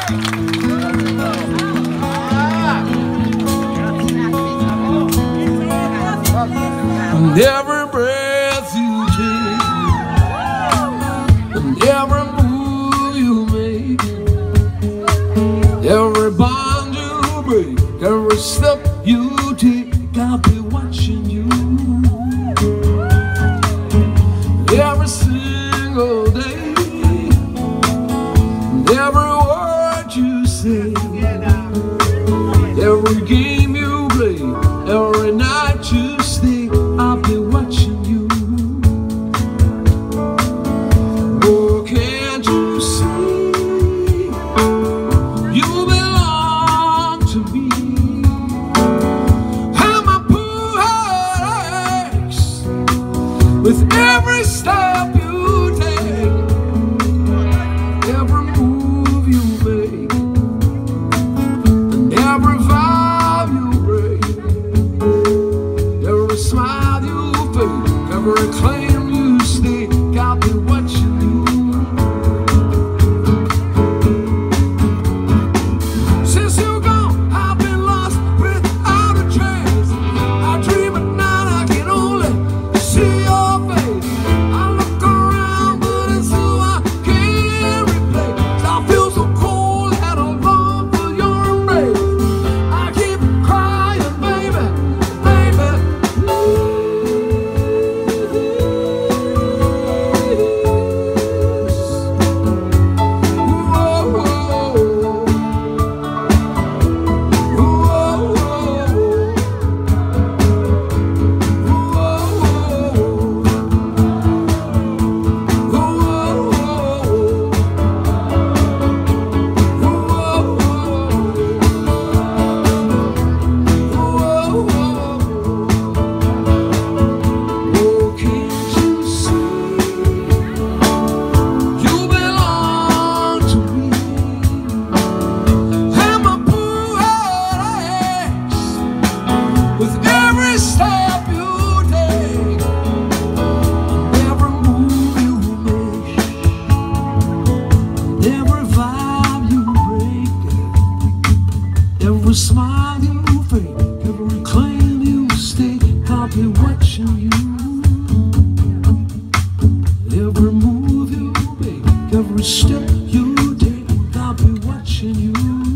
And every breath you take, and every move you make, every bond you break, every step you take, I'll be watching you. Every single day, and every word you say, every game you play, every night you stay, I'll be watching you. Oh, can't you see? You belong to me. And my poor heart aches with every step you take, every move you make, and every vow you break, every smile you fake, every claim you stake, I'll be watching you. Since you're gone, I've been lost without a trace. I dream at night, I can only see your face. I look around, but it's who I can't replace. I feel so cold and I long for your embrace. I keep crying, baby, baby, smile you fake, every claim you stake, I'll be watching you. Every move you make, every step you take, I'll be watching you.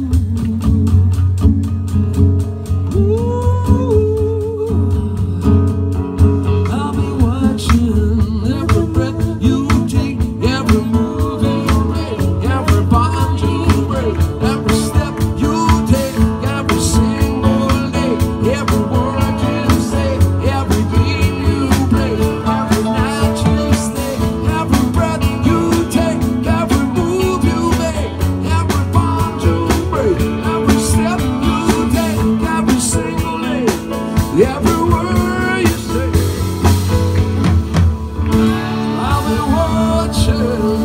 I'll be watching every breath you take, every move you make, every bond you break, every step you take, every single day, every word you say, every game you play, every night you stay, every breath you take, every move you make, every bond you break, every step you take, every single day, every word you say, I'll be watching.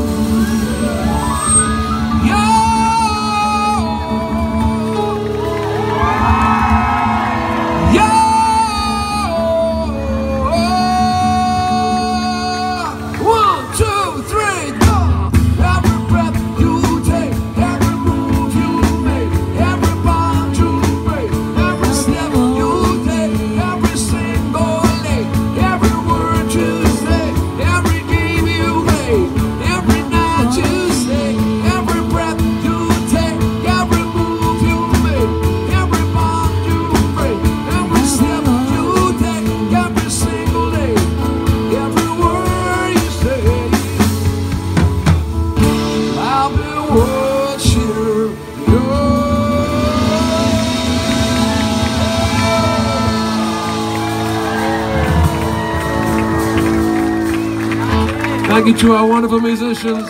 Thank you to our wonderful musicians.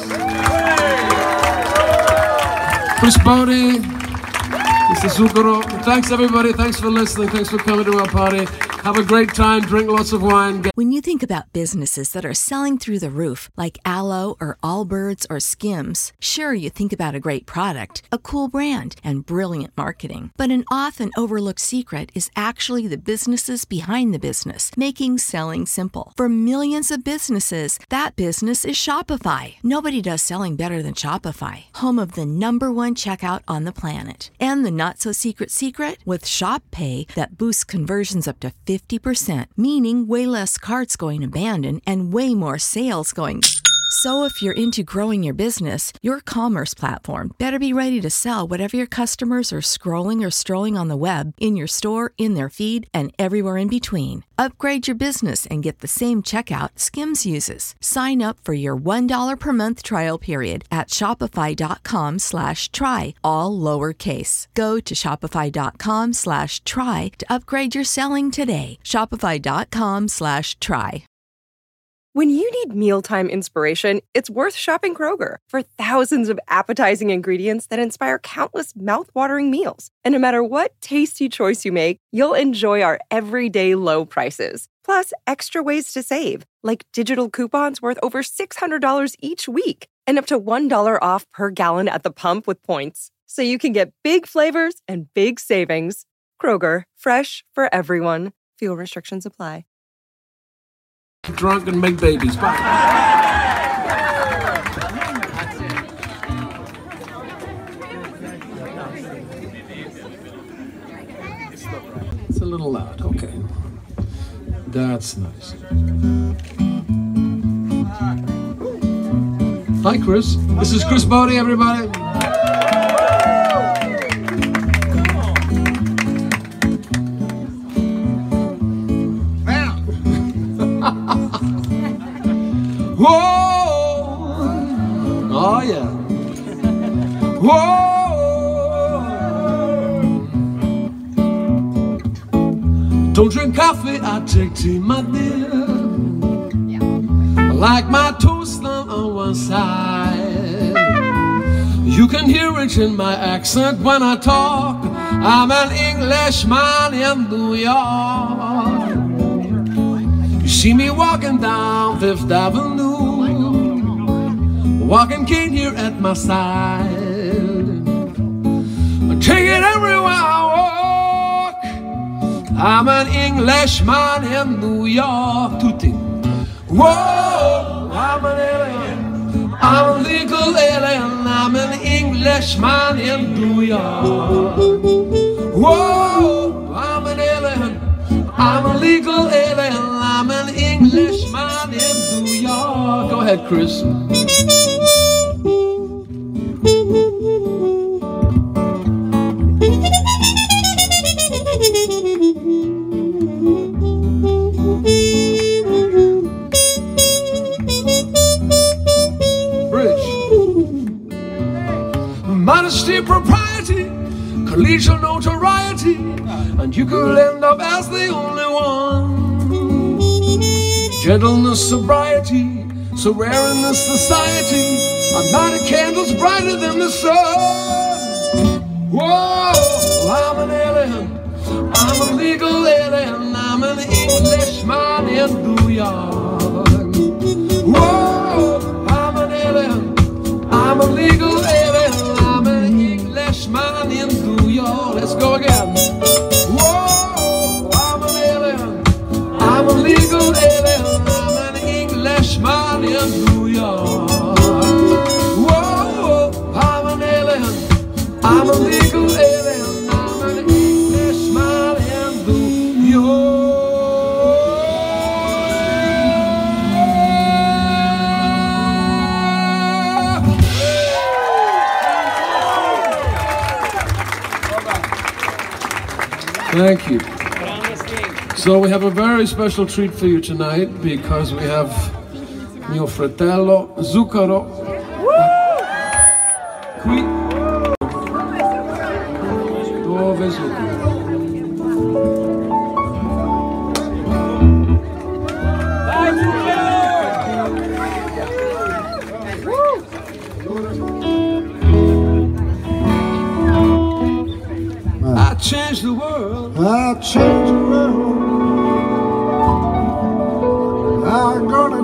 Chris Bodie, Mr. Zucchero. Thanks everybody, thanks for listening, thanks for coming to our party. Have a great time, drink lots of wine. When you think about businesses that are selling through the roof, like Aloe or Allbirds or Skims, sure, you think about a great product, a cool brand, and brilliant marketing. But an often overlooked secret is actually the businesses behind the business, making selling simple. For millions of businesses, that business is Shopify. Nobody does selling better than Shopify, home of the #1 checkout on the planet. And the not-so-secret secret? With Shop Pay that boosts conversions up to 50%, meaning way less carts going abandoned and way more sales going. So if you're into growing your business, your commerce platform better be ready to sell whatever your customers are scrolling or strolling on the web, in your store, in their feed, and everywhere in between. Upgrade your business and get the same checkout Skims uses. Sign up for your $1 per month trial period at shopify.com/try, all lowercase. Go to shopify.com/try to upgrade your selling today. Shopify.com/try. When you need mealtime inspiration, it's worth shopping Kroger for thousands of appetizing ingredients that inspire countless mouth-watering meals. And no matter what tasty choice you make, you'll enjoy our everyday low prices. Plus, extra ways to save, like digital coupons worth over $600 each week and up to $1 off per gallon at the pump with points. So you can get big flavors and big savings. Kroger, fresh for everyone. Fuel restrictions apply. Drunk and make babies. Bye. It's a little loud. Okay. That's nice. Hi, Chris. This is Chris Bodie, everybody. Whoa! Oh yeah! Whoa! Don't drink coffee, I take tea, my dear. I like my toast on one side. You can hear it in my accent when I talk. I'm an Englishman in New York. You see me walking down Fifth Avenue, walking cane here at my side. I take it everywhere I walk. I'm an Englishman in New York. Tutti. Whoa, I'm an alien. I'm a legal alien. I'm an Englishman in New York. Whoa, I'm an alien. I'm a legal alien. I'm an Englishman in New York. Go ahead, Chris. Bridge. Modesty, propriety, collegial notoriety, and you could end up as the only one. Gentleness, sobriety, so rare in this society. A night of candles brighter than the sun. Whoa, I'm an alien. I'm a legal alien. I'm an Englishman in New York. Whoa, I'm an alien. I'm a legal alien. I'm an Englishman in New York. Let's go again. Whoa, I'm an alien. I'm a legal alien. I'm an Englishman in New York. Whoa, I'm an alien. I'm a legal alien. I'm an Englishman in New York. Thank you. So we have a very special treat for you tonight because we have mio fratello Zucchero qui. Dove Zucchero? I changed the world. I changed the world.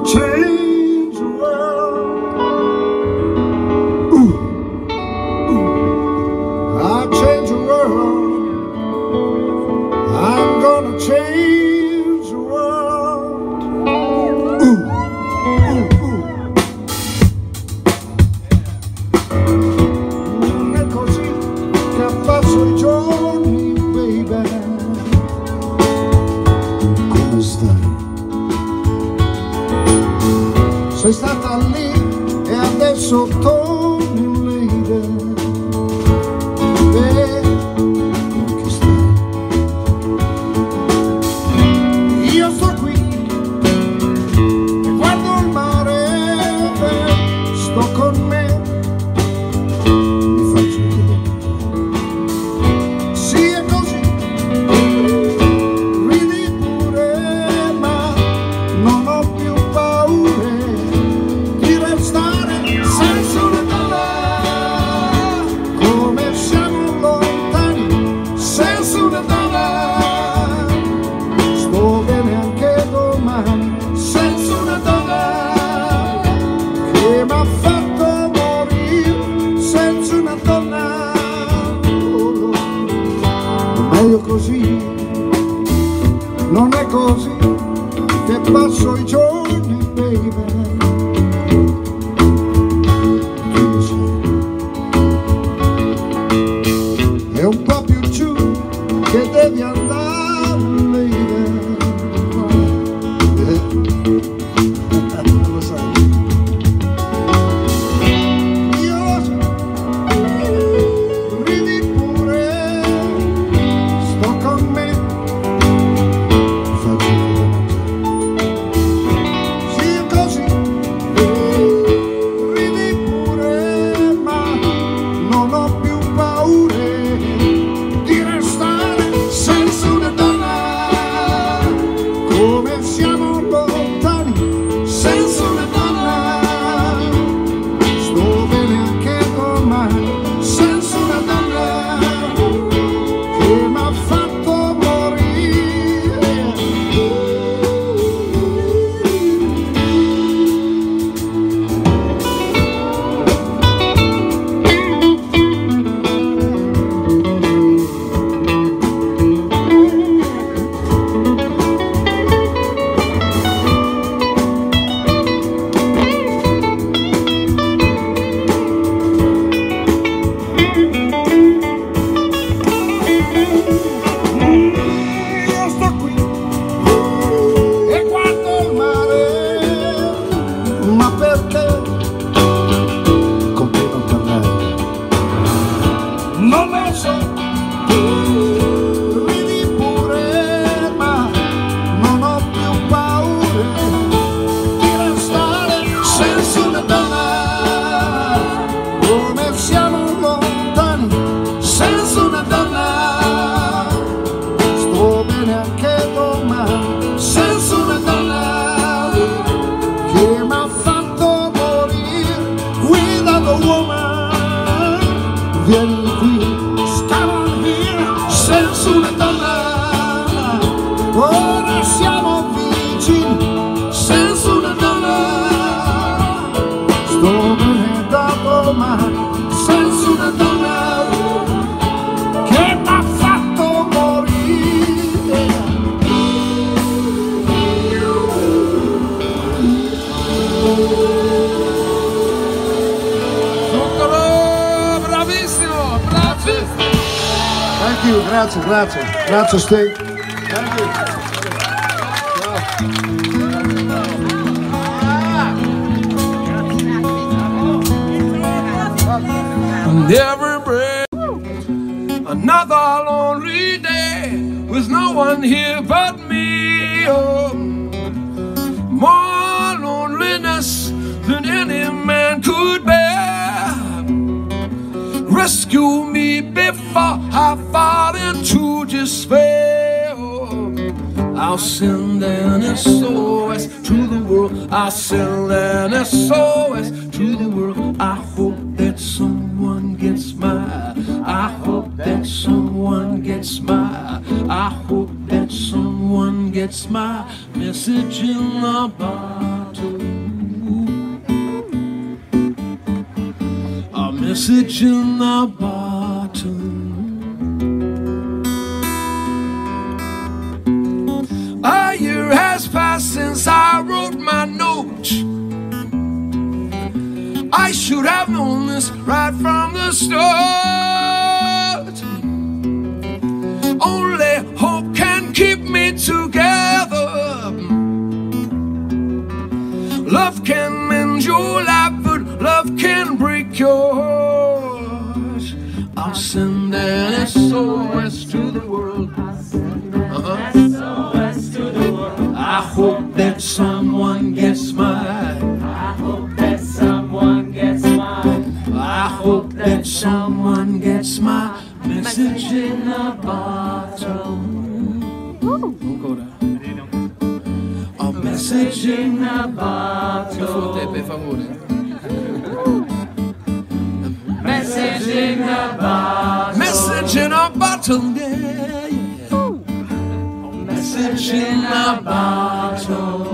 change the world. Ooh, ooh. I'll change the world. I'm gonna change the world. Ooh, ooh, ooh. Non è così che passo i giorni, baby. Come stai? Sei stata lì e adesso torni, lady. Che stai? Io sto qui e guardo il mare, sto con me, mi faccio chilometri. Sì, è così, ridi pure, ma non ho più paure di restare senza una donna. Come siamo lontani senza una donna. Sto bene anche domani senza una donna che m'ha fatto morire senza una donna. Oh, no. Meglio così, non è così che passo i giorni, baby. Che ne sai? È un po' più giù che devi andare, lady. Lo sai. Io lo so, ridi pure, sto con me, faccio chilometri. Sì, è così, ridi pure, ma non ho più paure di restare senza una donna. Come siamo lontani senza una donna. Sto bene anche domani senza una donna che m'ha fatto morire. Io sto qui e guardo il mare, ma perché con te non parlare? Non lo so, ridi pure, ma non ho più paure di restare senza una donna. Come siamo lontani senza una donna. Sto bene anche domani senza una donna che m'ha fatto morire. Without a woman, vieni qui, stavo here senza una donna. Ora siamo vicini senza una donna. Sto bene da domani senza una donna che m'ha fatto morire. Zucchero, bravissimo, bravissimo. Thank you, grazie, grazie. Grazie, Sting. Thank you. And every breath, another lonely day with no one here but me. Oh, more loneliness than any man could bear. Rescue me before I fall into despair. Oh, I'll send an SOS to the world. I'll send an SOS to the world. I hope that someone gets my. I hope that someone gets my. I hope that someone gets my message in the bottle. bottle. A message in a bottle. A year has passed since I wrote my note. I should have known this right from the start. Only hope can keep me together. Love can mend your life, but love can break your heart. I'll send an SOS to the world. I hope that someone gets mine. I hope that someone gets mine. I hope that someone gets my message in a bottle. Don't go there. A message in a bottle. Per favore. Message in a bottle. Message in a bottle, yeah, yeah. Message in a bottle.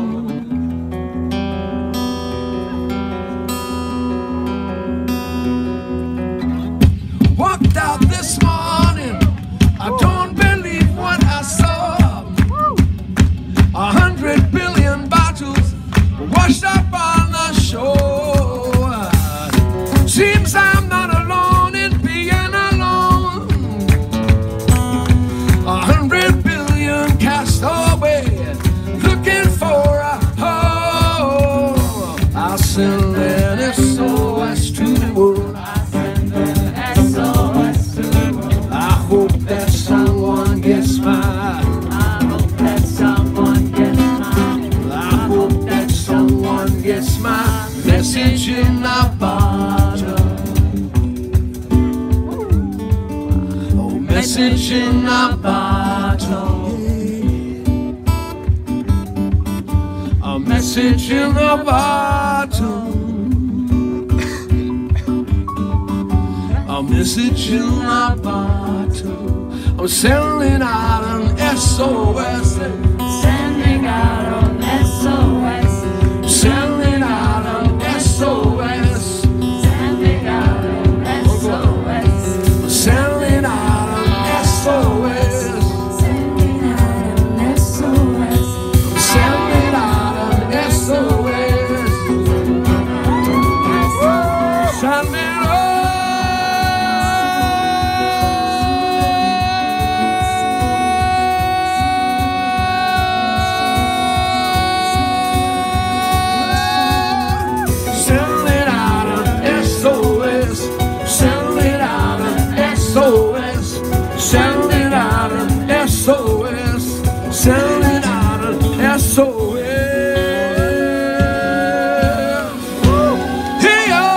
Walked out this morning, I don't believe what I saw. 100 billion bottles washed up on the shore. Seems I'm not alone in being alone. 100 billion cast away, looking for a home. I'll send an SOS to the world. I hope that someone gets mine. I hope that someone gets mine. I hope that someone gets my message in a bottle. Oh, message in a bottle. A message in a bottle. A message in a bottle. I'm sending out an SOS. Sending out an SOS. Sending out an SOS. Sending out an SOS. Sending out an SOS. Sending out an SOS. Sending out an SOS. Sending Sending out an SOS, sending out an SOS. Hey, oh.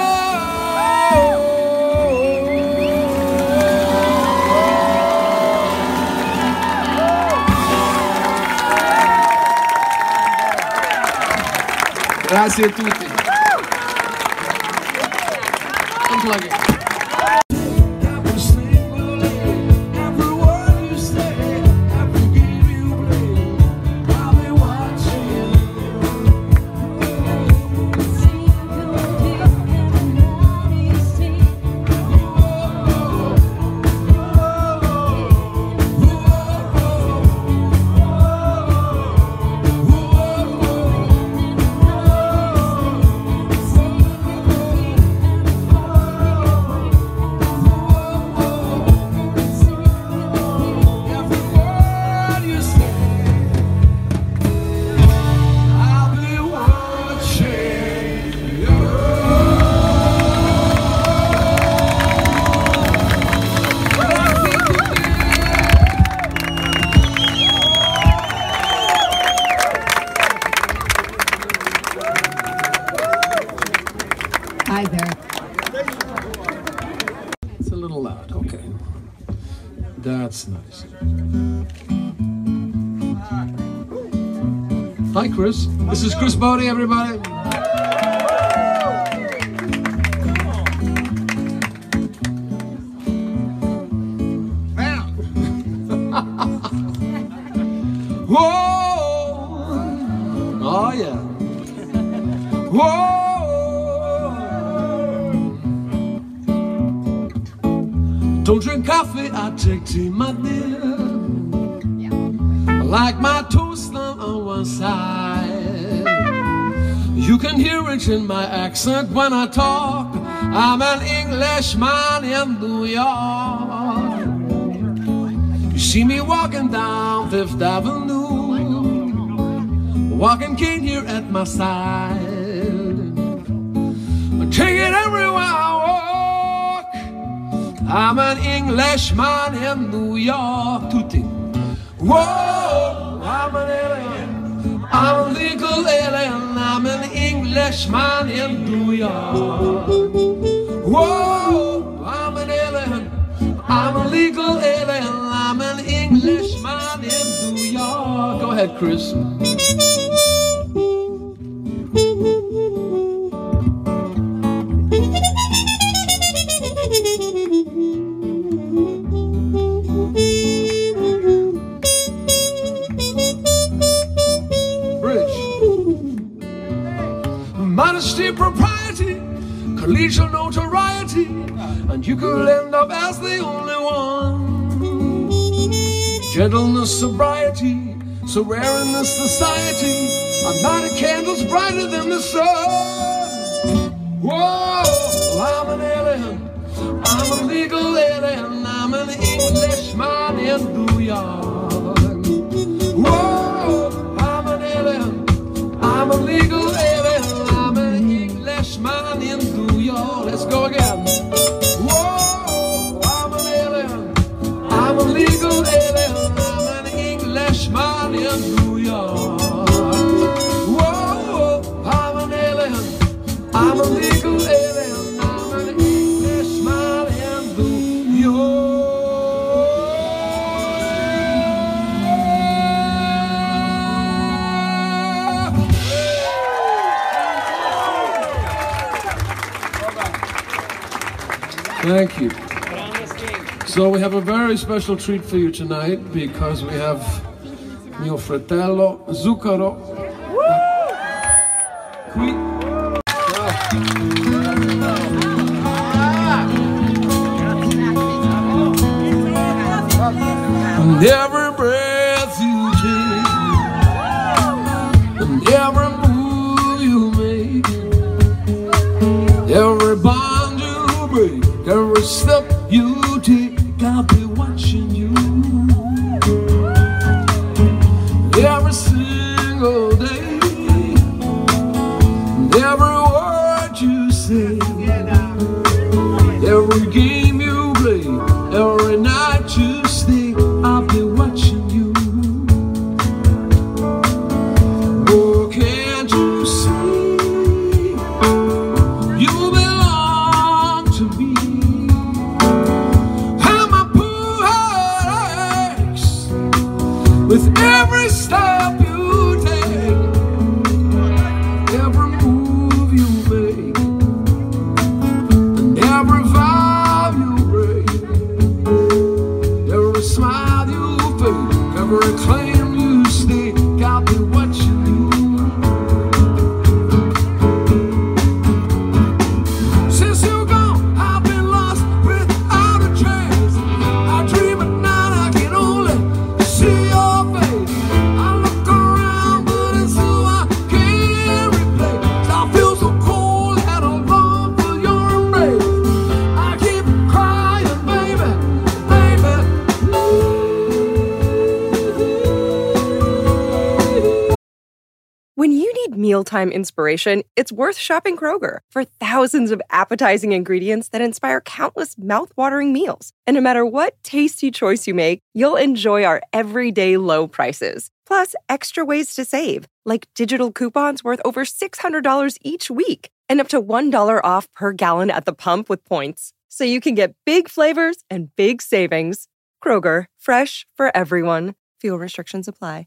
Grazie a tutti. Unplug it. Hi there. It's a little loud, okay. That's nice. Hi, Chris. This is Chris Bodie, everybody. Whoa! Oh, yeah. Don't drink coffee, I take tea, my dear. I like my toast on one side. You can hear it in my accent when I talk. I'm an Englishman in New York. You see me walking down Fifth Avenue, walking cane here at my side. Take it everywhere I walk. I'm an Englishman in New York. Tutti. Whoa, I'm an alien. I'm a legal alien. I'm an Englishman in New York. Whoa, I'm an alien. I'm a legal alien. I'm an Englishman in New York. Go ahead, Chris. Modesty, propriety, collegial notoriety, and you could end up as the only one. Gentleness, sobriety, so rare in this society, a night of candles brighter than the sun. Whoa, I'm an alien, I'm a legal alien, I'm an Englishman in New York. Whoa, I'm an alien, I'm a legal alien, I'm an Englishman in New York. Let's go again. Whoa, I'm an alien, I'm a legal alien, I'm an Englishman in New York. Whoa, I'm an alien, I'm a legal alien, I'm an Englishman in New York. Thank you. So we have a very special treat for you tonight because we have mio fratello Zucchero qui. And every breath you take, and every move you make, every bond you break, every step you take, I'll be watching you. Every single day, every word you say, every game you play, every night you stay, I'll be watching you. Oh, can't you see? You belong to me. With every step you take, every move you make, and every vow you break, every smile you fake, every claim you stake, I'll be watching you. Since you're gone, I've been lost without a trace. I dream at night, I can only see your When you need mealtime inspiration, it's worth shopping Kroger for thousands of appetizing ingredients that inspire countless mouth-watering meals. And no matter what tasty choice you make, you'll enjoy our everyday low prices. Plus, extra ways to save, like digital coupons worth over $600 each week and up to $1 off per gallon at the pump with points. So you can get big flavors and big savings. Kroger, fresh for everyone. Fuel restrictions apply.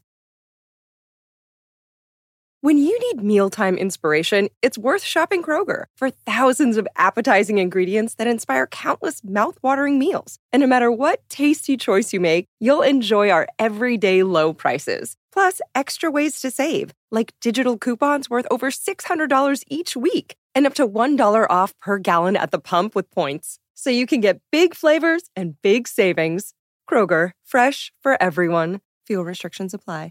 When you need mealtime inspiration, it's worth shopping Kroger for thousands of appetizing ingredients that inspire countless mouth-watering meals. And no matter what tasty choice you make, you'll enjoy our everyday low prices. Plus, extra ways to save, like digital coupons worth over $600 each week and up to $1 off per gallon at the pump with points. so you can get big flavors and big savings. Kroger, fresh for everyone. Fuel restrictions apply.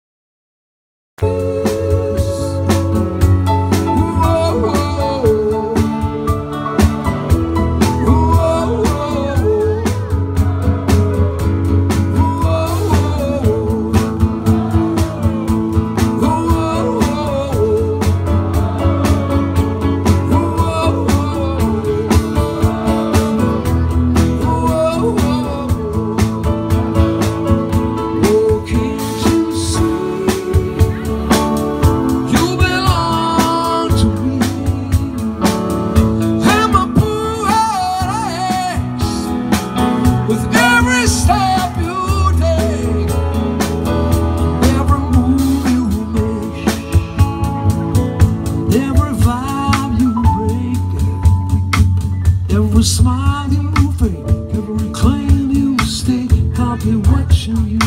Every smile you fake, every claim you stake, I'll be watching you.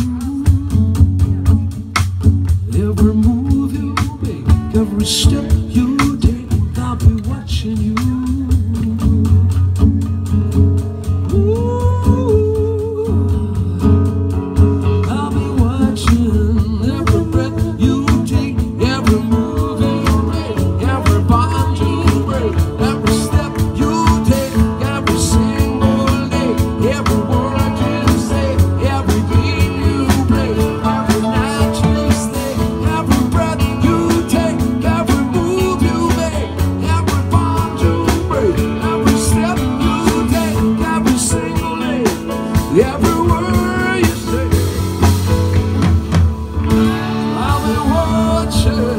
Every move you make, every step you take, I'll be watching you. Ooh, I'll be watching every breath you take, every move you make, every bond you break, every step you take, every single day, every word you say, every game you play, every night you stay, every breath you take, every move you make, every bond you break, every step you take, every single day, every word you say. I'll be watching.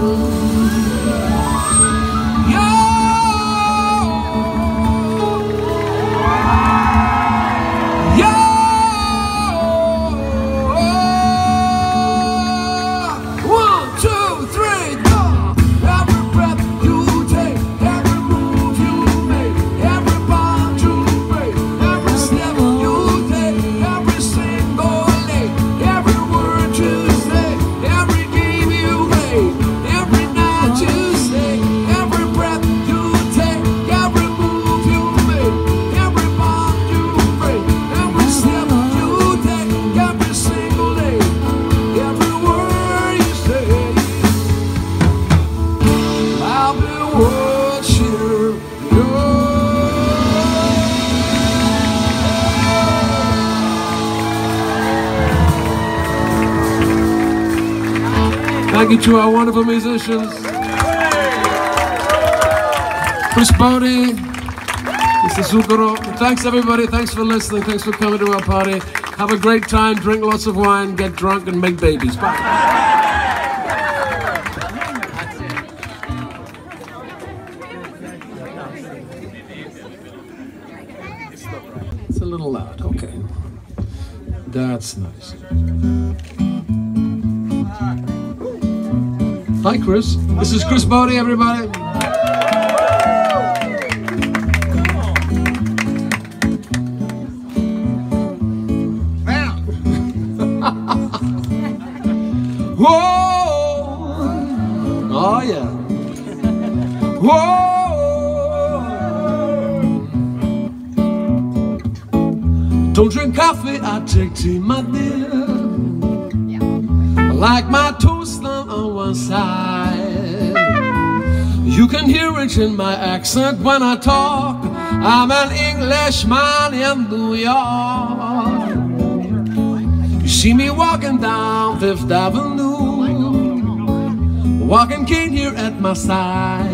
One, two, three, go! Every breath you take, every move you make, every bond you break, every step you take, every single day, every word you say, every game you play, every night you stay, every breath you take, every move you make, every bond you break, every step you take, every single day, every word you say. I'll be watching you. Thank you to our wonderful musicians. Chris Bodie, Mr. Zucchero. Thanks everybody, thanks for listening, thanks for coming to our party. Have a great time, drink lots of wine, get drunk and make babies. Bye. It's a little loud, okay. That's nice. Hi, Chris. This is Chris Bodie, everybody. Whoa! Oh, yeah. Whoa! Don't drink coffee, I take tea, my dear. I like my toast on one side. You can hear it in my accent when I talk. I'm an Englishman in New York. You see me walking down Fifth Avenue, walking cane here at my side.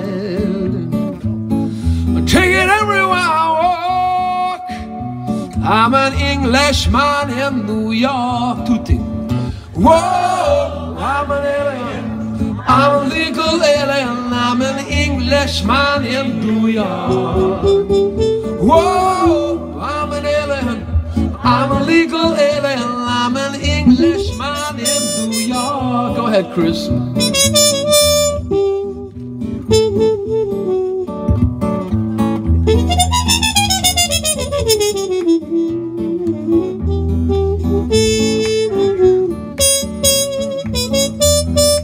I take it everywhere I walk. I'm an Englishman in New York. Tutti. Whoa, I'm an alien. I'm a legal alien. I'm an Englishman in New York. Whoa, I'm an alien. I'm a legal alien. I'm an Englishman in New York. Go ahead, Chris.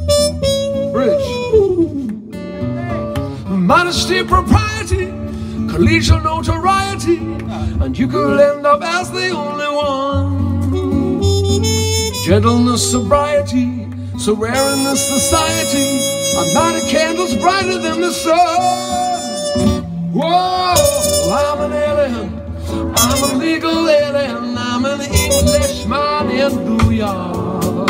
Modesty, propriety, leads your notoriety, and you could end up as the only one. Gentleness, sobriety, so rare in this society, a night of candles brighter than the sun. Whoa, I'm an alien, I'm a legal alien, I'm an Englishman in New York.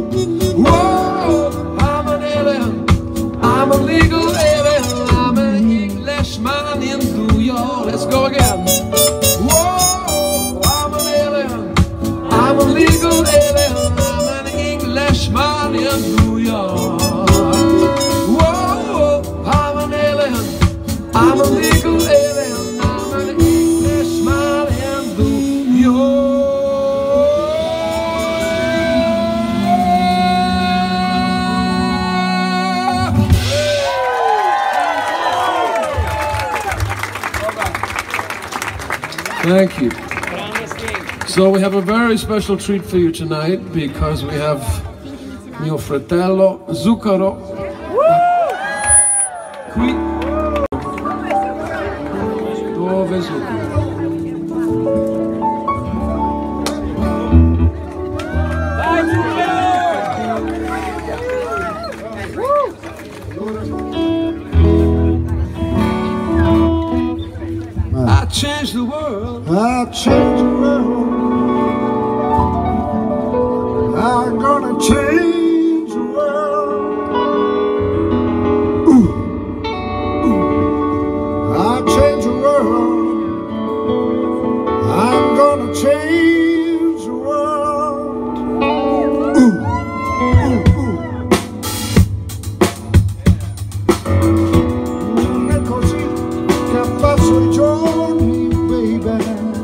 Whoa, I'm an alien, I'm a legal alien, I'm an Englishman in New York. Let's go again. Whoa, I'm an alien, I'm a legal alien, I'm an Englishman in New York. Whoa, I'm an alien, I'm a legal alien, I'm an Englishman in New York. Thank you. So we have a very special treat for you tonight because we have mio fratello Zucchero qui. Dove Zucchero? I changed the world. I changed the world. I'm gonna change the world. Ooh. Ooh. I changed the world. I'm gonna change the world. Ooh. Ooh. Ooh. Non è così che passo i giorni, baby.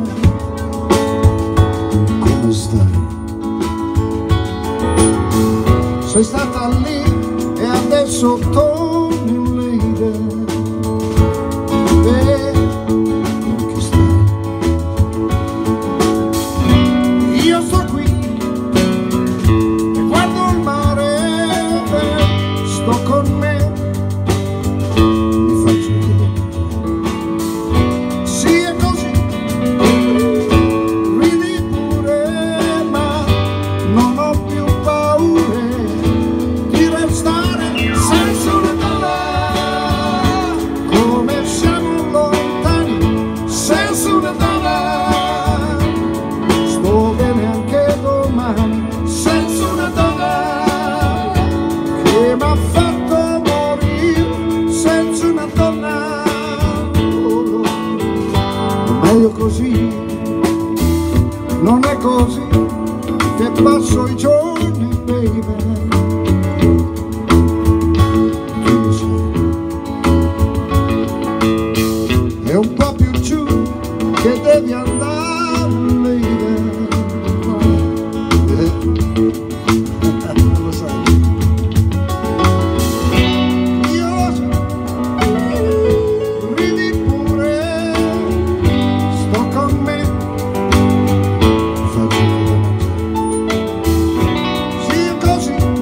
Come stai? Sei stata lì e adesso torni, lady. Che stai? Io sto qui e guardo il mare, sto con me, mi faccio vedere. Sì, è così, ridi pure, ma non ho più paure di restare senza una donna. Come siamo lontani senza una donna. Sto bene anche domani senza una donna che m'ha fatto morire senza una donna. Oh, è meglio così, non è così che passo i giorni, baby. Che lo sai? È un po' più giù che devi andare, lady. Lo sai. Io lo so. Ridi pure, sto con me, faccio vedere. Sì, è così,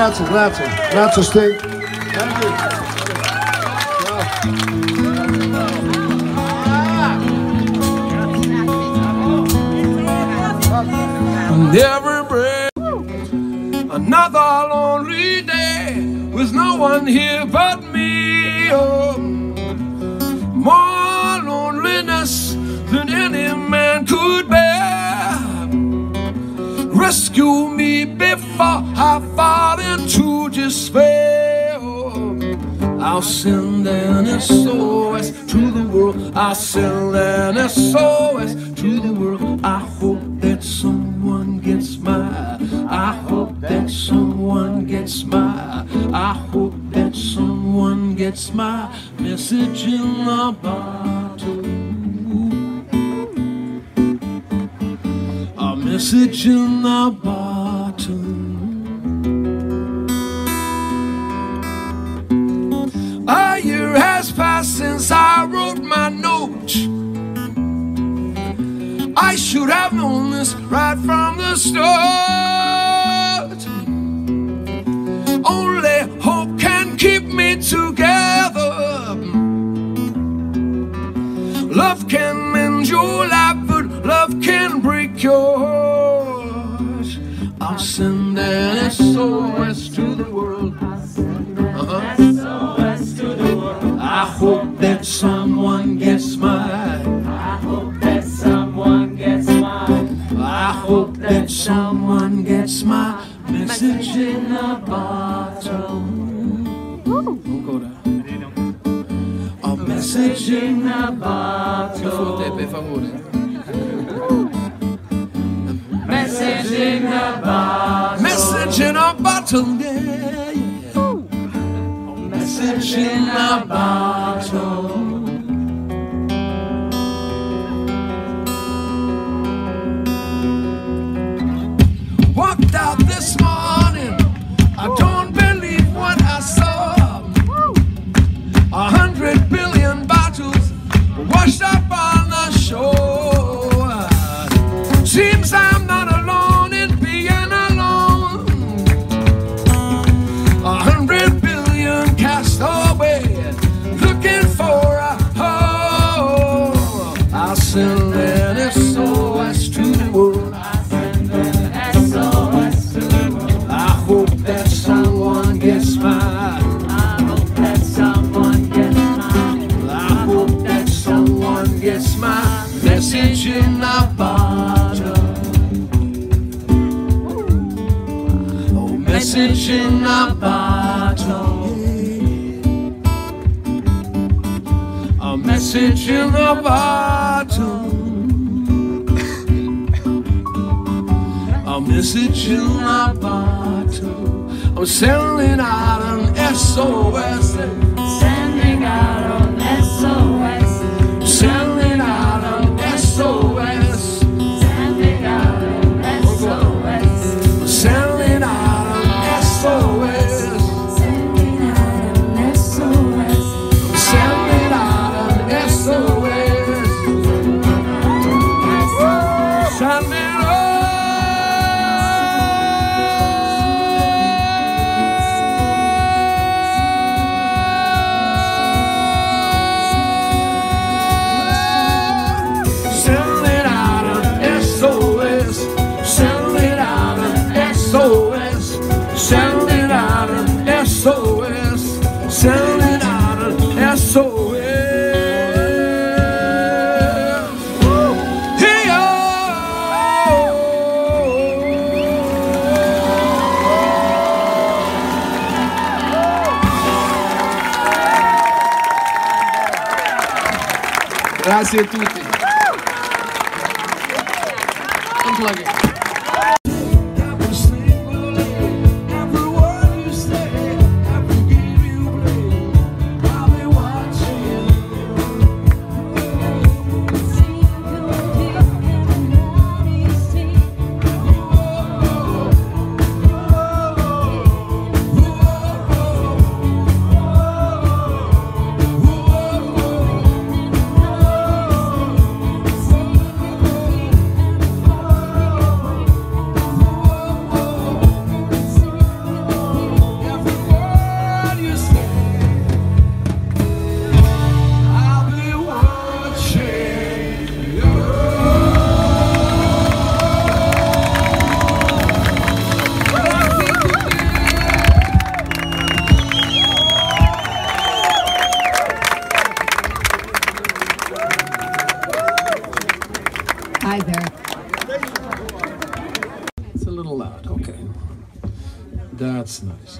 Grazie Sting. Thank you. And every breath, another lonely day with no one here but me. Oh, more loneliness than any man could bear. Rescue me before I fall into despair. Oh, I'll send an SOS to the world. I'll send an SOS to the world. I hope that someone gets my. I hope that someone gets my. I hope that someone gets my message in a bottle. A message in a bottle. A year has passed since I wrote my note. I should have known this right from the start. Only hope can keep me together. Love can mend your life, but love can break your heart. I'll send an SOS to the world. SOS to the world. I hope that someone gets mine. I hope that someone gets mine. I hope that someone gets my message in a bottle. A message in a bottle. Per favore. Message in a bottle. Message in a bottle, yeah, yeah. Message in a bottle. Walked out this morning, I don't believe what I saw. 100 billion bottles washed up on the shore. Seems I'm not alone in being alone. 100 billion cast away, looking for a home. I'll send an SOS to the world. SOS to the world. I hope that someone gets mine. I hope that someone gets mine. I hope that someone gets my message in a bottle. Oh, message in a bottle. A message in a bottle. A message in a bottle. I'm sending out an SOS. Sending out an SOS. Sending out an SOS. Sending out an SOS. Sending out an SOS. Sending out an SOS. Sending out an SOS. Sending Sending out an SOS, sending out an SOS. Hey, oh. Grazie a tutti. Unplug it. That's nice.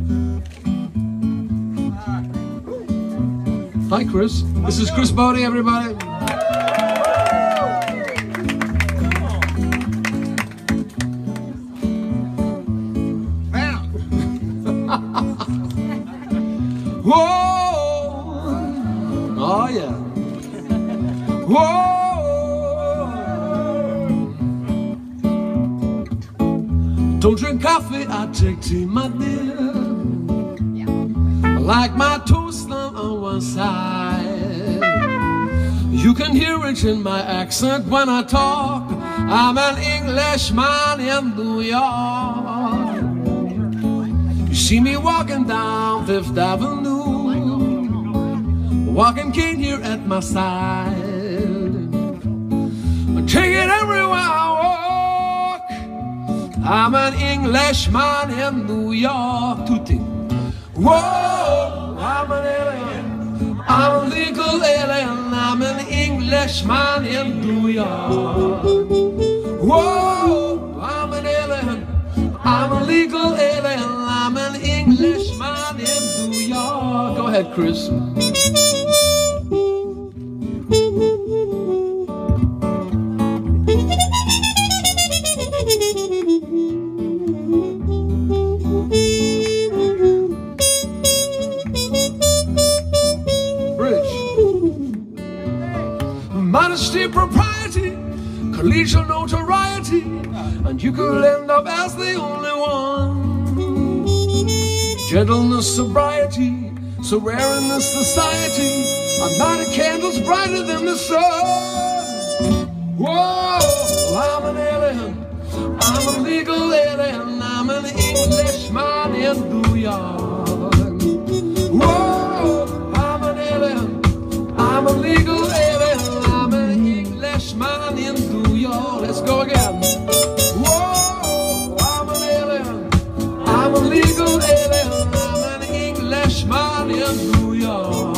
Hi, Chris. This is Chris Bodie, everybody. Whoa! Oh, yeah. Whoa! Don't drink coffee, I take tea, my dear. I like my toast on one side. You can hear it in my accent when I talk. I'm an Englishman in New York. You see me walking down Fifth Avenue, walking cane here at my side. I take it everywhere I walk. I'm an Englishman in New York. Tutti. Whoa, I'm an alien. I'm a legal alien. I'm an Englishman in New York. Whoa, I'm an alien. I'm a legal alien. I'm an Englishman in New York. Go ahead, Chris. Modesty, propriety, collegial notoriety, and you could end up as the only one. Gentleness, sobriety, so rare in this society, a night of candles brighter than the sun. Whoa, I'm an alien, I'm a legal alien, I'm an Englishman in New York. Whoa, I'm an alien, I'm a legal alien, I'm an Englishman in New York. Let's go again. Whoa, I'm an alien, I'm a legal alien, I'm an Englishman in New York.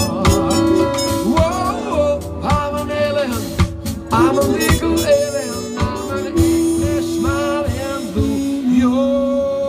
Whoa, I'm an alien, I'm a legal alien, I'm an Englishman in New York.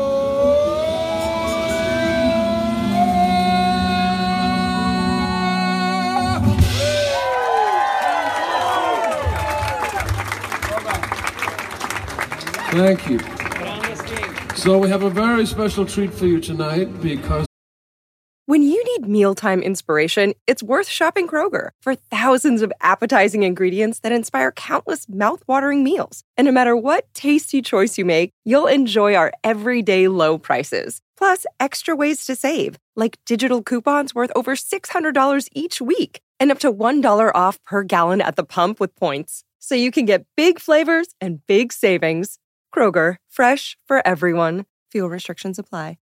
Thank you. So we have a very special treat for you tonight because When you need mealtime inspiration, it's worth shopping Kroger for thousands of appetizing ingredients that inspire countless mouth-watering meals. And no matter what tasty choice you make, you'll enjoy our everyday low prices. Plus, extra ways to save, like digital coupons worth over $600 each week and up to $1 off per gallon at the pump with points. So you can get big flavors and big savings. Kroger, fresh for everyone. Fuel restrictions apply.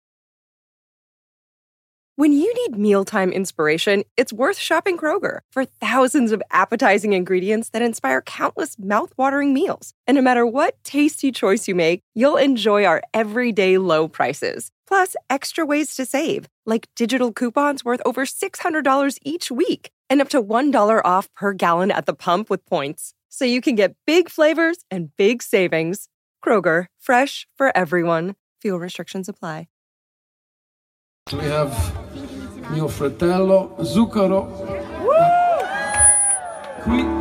When you need mealtime inspiration, it's worth shopping Kroger for thousands of appetizing ingredients that inspire countless mouth-watering meals. And no matter what tasty choice you make, you'll enjoy our everyday low prices. Plus, extra ways to save, like digital coupons worth over $600 each week and up to $1 off per gallon at the pump with points. So you can get big flavors and big savings. Kroger, fresh for everyone. Fuel restrictions apply. we have mio fratello Zucchero qui.